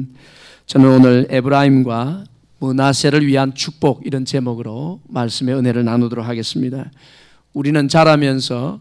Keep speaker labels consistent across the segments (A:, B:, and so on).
A: 저는 오늘 에브라임과 므낫세를 위한 축복 이런 제목으로 말씀의 은혜를 나누도록 하겠습니다. 우리는 자라면서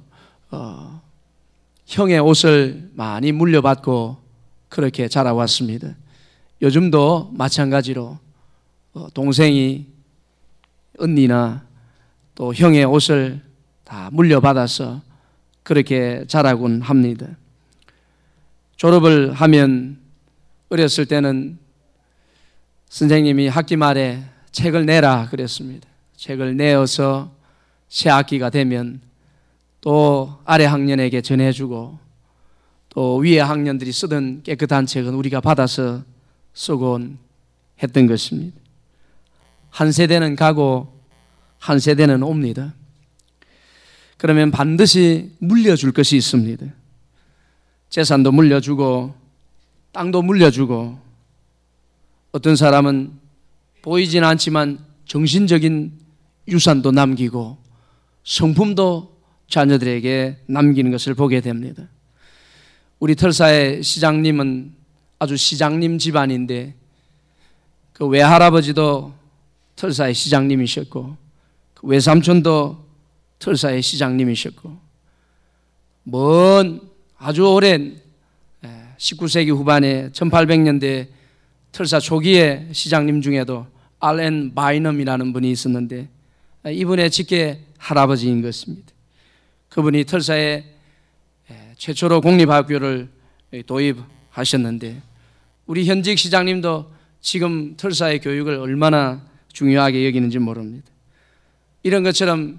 A: 형의 옷을 많이 물려받고 그렇게 자라왔습니다. 요즘도 마찬가지로 동생이 언니나 또 형의 옷을 다 물려받아서 그렇게 자라곤 합니다. 졸업을 하면 어렸을 때는 선생님이 학기 말에 책을 내라 그랬습니다. 책을 내어서 새 학기가 되면 또 아래 학년에게 전해주고 또 위에 학년들이 쓰던 깨끗한 책은 우리가 받아서 쓰곤 했던 것입니다. 한 세대는 가고 한 세대는 옵니다. 그러면 반드시 물려줄 것이 있습니다. 재산도 물려주고 땅도 물려주고 어떤 사람은 보이진 않지만 정신적인 유산도 남기고 성품도 자녀들에게 남기는 것을 보게 됩니다. 우리 털사의 시장님은 아주 시장님 집안인데 그 외할아버지도 털사의 시장님이셨고 그 외삼촌도 털사의 시장님이셨고 먼 아주 오랜 19세기 후반에 1800년대 털사 초기의 시장님 중에도 R.N. 바이넘이라는 분이 있었는데 이분의 직계 할아버지인 것입니다. 그분이 털사의 최초로 공립학교를 도입하셨는데 우리 현직 시장님도 지금 털사의 교육을 얼마나 중요하게 여기는지 모릅니다. 이런 것처럼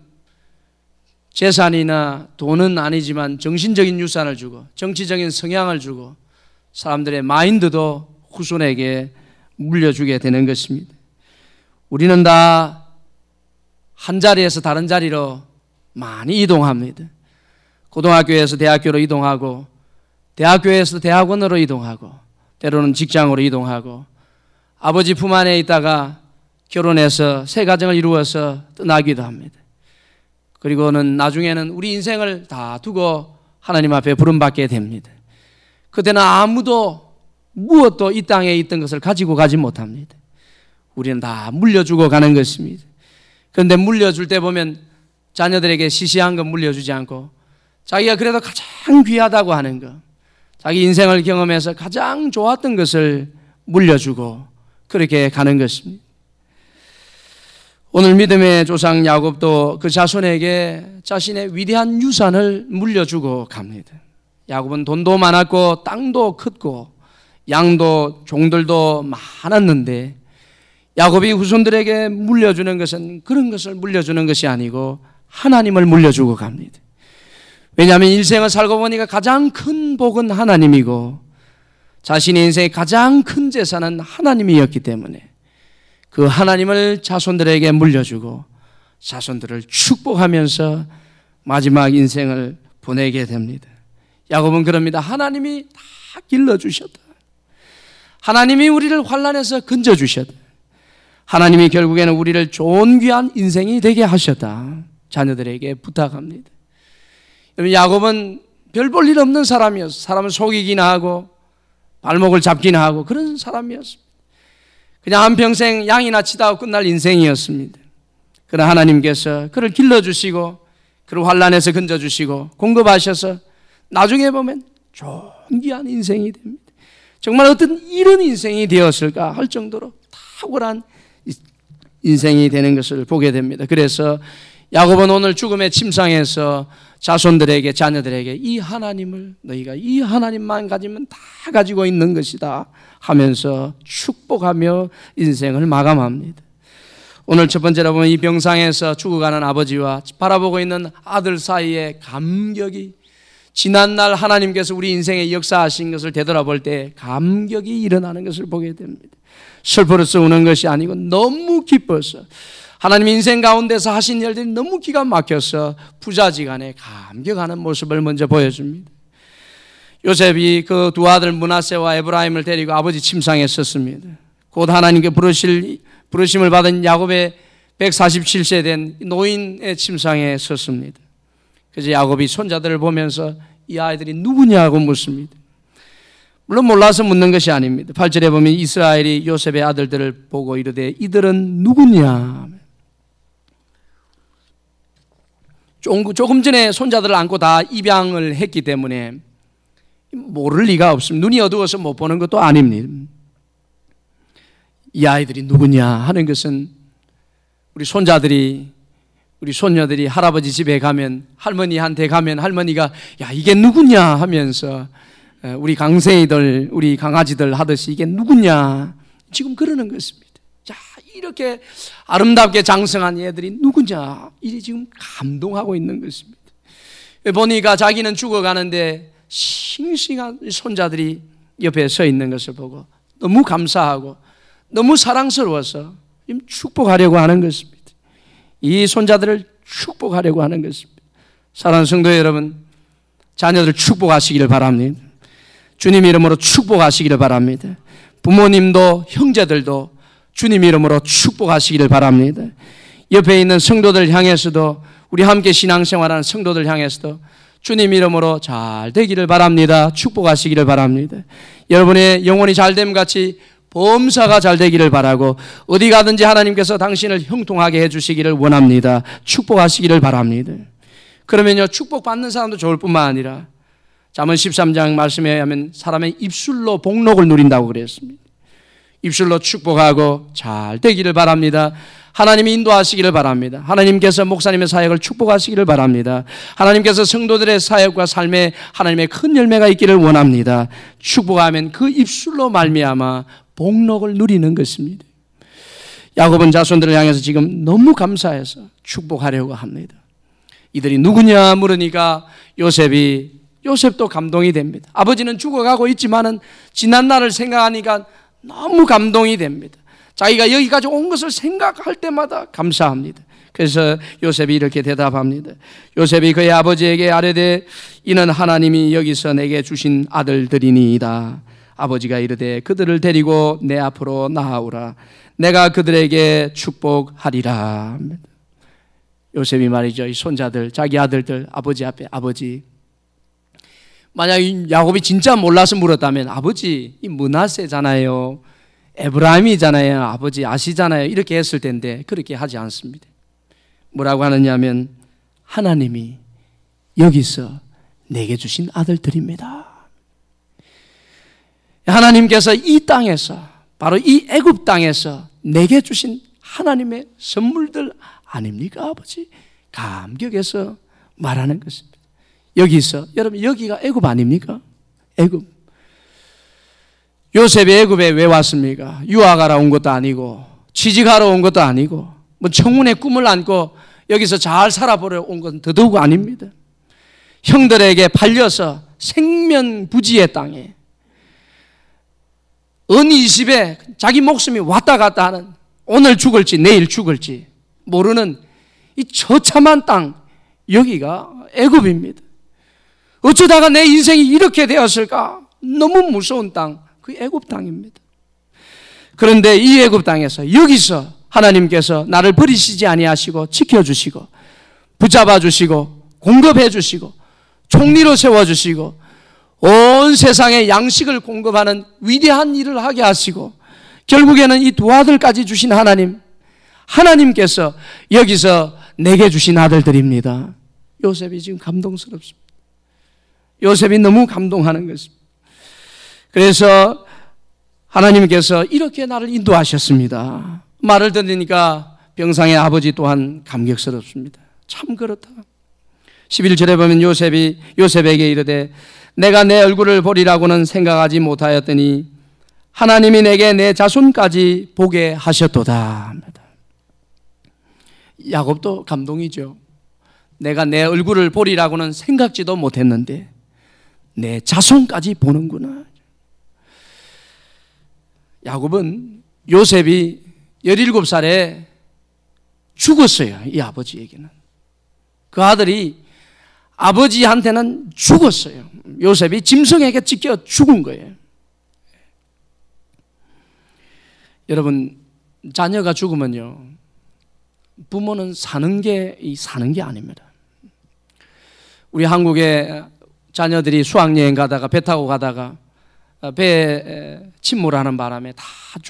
A: 재산이나 돈은 아니지만 정신적인 유산을 주고 정치적인 성향을 주고 사람들의 마인드도 후손에게 물려주게 되는 것입니다. 우리는 다 한 자리에서 다른 자리로 많이 이동합니다. 고등학교에서 대학교로 이동하고 대학교에서 대학원으로 이동하고 때로는 직장으로 이동하고 아버지 품 안에 있다가 결혼해서 새 가정을 이루어서 떠나기도 합니다. 그리고는 나중에는 우리 인생을 다 두고 하나님 앞에 부름받게 됩니다. 그때는 아무도 무엇도 이 땅에 있던 것을 가지고 가지 못합니다. 우리는 다 물려주고 가는 것입니다. 그런데 물려줄 때 보면 자녀들에게 시시한 것 물려주지 않고 자기가 그래도 가장 귀하다고 하는 것, 자기 인생을 경험해서 가장 좋았던 것을 물려주고 그렇게 가는 것입니다. 오늘 믿음의 조상 야곱도 그 자손에게 자신의 위대한 유산을 물려주고 갑니다. 야곱은 돈도 많았고 땅도 컸고 양도 종들도 많았는데 야곱이 후손들에게 물려주는 것은 그런 것을 물려주는 것이 아니고 하나님을 물려주고 갑니다. 왜냐하면 일생을 살고 보니까 가장 큰 복은 하나님이고 자신의 인생의 가장 큰 재산은 하나님이었기 때문에 그 하나님을 자손들에게 물려주고 자손들을 축복하면서 마지막 인생을 보내게 됩니다. 야곱은 그럽니다. 하나님이 다 길러주셨다. 하나님이 우리를 환난에서 건져주셨다. 하나님이 결국에는 우리를 좋은 귀한 인생이 되게 하셨다. 자녀들에게 부탁합니다. 야곱은 별 볼 일 없는 사람이었어요. 사람을 속이기나 하고 발목을 잡기나 하고 그런 사람이었습니다. 그냥 한평생 양이나 치다가 끝날 인생이었습니다. 그러나 하나님께서 그를 길러주시고 그를 환난에서 건져주시고 공급하셔서 나중에 보면 좋은 귀한 인생이 됩니다. 정말 어떤 이런 인생이 되었을까 할 정도로 탁월한 인생이 되는 것을 보게 됩니다. 그래서 야곱은 오늘 죽음의 침상에서 자손들에게 자녀들에게 이 하나님을 너희가 이 하나님만 가지면 다 가지고 있는 것이다 하면서 축복하며 인생을 마감합니다. 오늘 첫 번째로 보면 이 병상에서 죽어가는 아버지와 바라보고 있는 아들 사이의 감격이 지난날 하나님께서 우리 인생에 역사하신 것을 되돌아볼 때 감격이 일어나는 것을 보게 됩니다. 슬퍼서 우는 것이 아니고 너무 기뻐서 하나님 인생 가운데서 하신 일들이 너무 기가 막혀서 부자지간에 감격하는 모습을 먼저 보여줍니다. 요셉이 그 두 아들 므낫세와 에브라임을 데리고 아버지 침상에 섰습니다. 곧 하나님께 부르심을 받은 야곱의 147세 된 노인의 침상에 섰습니다. 그래서 야곱이 손자들을 보면서 이 아이들이 누구냐고 묻습니다. 물론 몰라서 묻는 것이 아닙니다. 8절에 보면 이스라엘이 요셉의 아들들을 보고 이르되 이들은 누구냐? 조금 전에 손자들을 안고 다 입양을 했기 때문에 모를 리가 없습니다. 눈이 어두워서 못 보는 것도 아닙니다. 이 아이들이 누구냐 하는 것은 우리 손자들이, 우리 손녀들이 할아버지 집에 가면, 할머니한테 가면 할머니가 야 이게 누구냐 하면서 우리 강생이들, 우리 강아지들 하듯이 이게 누구냐 지금 그러는 것입니다. 자, 이렇게 아름답게 장성한 얘들이 누구냐 이게 지금 감동하고 있는 것입니다. 보니까 자기는 죽어가는데 싱싱한 손자들이 옆에 서 있는 것을 보고 너무 감사하고 너무 사랑스러워서 축복하려고 하는 것입니다. 이 손자들을 축복하려고 하는 것입니다. 사랑하는 성도 여러분, 자녀들을 축복하시기를 바랍니다. 주님 이름으로 축복하시기를 바랍니다. 부모님도 형제들도 주님 이름으로 축복하시기를 바랍니다. 옆에 있는 성도들 향해서도, 우리 함께 신앙생활하는 성도들 향해서도 주님 이름으로 잘 되기를 바랍니다. 축복하시기를 바랍니다. 여러분의 영혼이 잘됨 같이 범사가 잘 되기를 바라고 어디 가든지 하나님께서 당신을 형통하게 해주시기를 원합니다. 축복하시기를 바랍니다. 그러면요, 축복받는 사람도 좋을 뿐만 아니라 잠언 13장 말씀에 의하면 사람의 입술로 복록을 누린다고 그랬습니다. 입술로 축복하고 잘 되기를 바랍니다. 하나님이 인도하시기를 바랍니다. 하나님께서 목사님의 사역을 축복하시기를 바랍니다. 하나님께서 성도들의 사역과 삶에 하나님의 큰 열매가 있기를 원합니다. 축복하면 그 입술로 말미암아 복록을 누리는 것입니다. 야곱은 자손들을 향해서 지금 너무 감사해서 축복하려고 합니다. 이들이 누구냐 물으니까 요셉도 감동이 됩니다. 아버지는 죽어가고 있지만은 지난 날을 생각하니까 너무 감동이 됩니다. 자기가 여기까지 온 것을 생각할 때마다 감사합니다. 그래서 요셉이 이렇게 대답합니다. 요셉이 그의 아버지에게 아뢰되 이는 하나님이 여기서 내게 주신 아들들이니이다. 아버지가 이르되 그들을 데리고 내 앞으로 나아오라. 내가 그들에게 축복하리라. 요셉이 말이죠, 이 손자들, 자기 아들들 아버지 앞에, 아버지, 만약 야곱이 진짜 몰라서 물었다면 아버지 이 므낫세잖아요, 에브라임이잖아요, 아버지 아시잖아요, 이렇게 했을 텐데 그렇게 하지 않습니다. 뭐라고 하느냐면 하나님이 여기서 내게 주신 아들들입니다. 하나님께서 이 땅에서, 바로 이 애굽 땅에서 내게 주신 하나님의 선물들 아닙니까 아버지? 감격해서 말하는 것입니다. 여기서, 여러분 여기가 애굽 아닙니까? 애굽. 요셉이 애굽에 왜 왔습니까? 유학하러 온 것도 아니고 취직하러 온 것도 아니고 뭐 청운의 꿈을 안고 여기서 잘 살아보려 온 건 더더욱 아닙니다. 형들에게 팔려서 생면부지의 땅에 은 20에 자기 목숨이 왔다 갔다 하는, 오늘 죽을지 내일 죽을지 모르는 이 처참한 땅, 여기가 애굽입니다. 어쩌다가 내 인생이 이렇게 되었을까? 너무 무서운 땅, 그 애굽 땅입니다. 그런데 이 애굽 땅에서, 여기서 하나님께서 나를 버리시지 아니하시고 지켜주시고 붙잡아 주시고 공급해 주시고 총리로 세워주시고 온 세상에 양식을 공급하는 위대한 일을 하게 하시고 결국에는 이 두 아들까지 주신 하나님께서 여기서 내게 주신 아들들입니다. 요셉이 지금 감동스럽습니다. 요셉이 너무 감동하는 것입니다. 그래서 하나님께서 이렇게 나를 인도하셨습니다. 말을 들으니까 병상의 아버지 또한 감격스럽습니다. 참 그렇다. 11절에 보면 요셉에게 이르되 내가 내 얼굴을 보리라고는 생각하지 못하였더니 하나님이 내게 내 자손까지 보게 하셨도다. 야곱도 감동이죠. 내가 내 얼굴을 보리라고는 생각지도 못했는데 내 자손까지 보는구나. 야곱은 요셉이 17살에 죽었어요. 이 아버지에게는. 그 아들이 아버지한테는 죽었어요. 요셉이 짐승에게 찢겨 죽은 거예요. 여러분, 자녀가 죽으면요, 부모는 사는 게 아닙니다. 우리 한국의 자녀들이 수학여행 가다가 배 타고 가다가 배에 침몰하는 바람에 다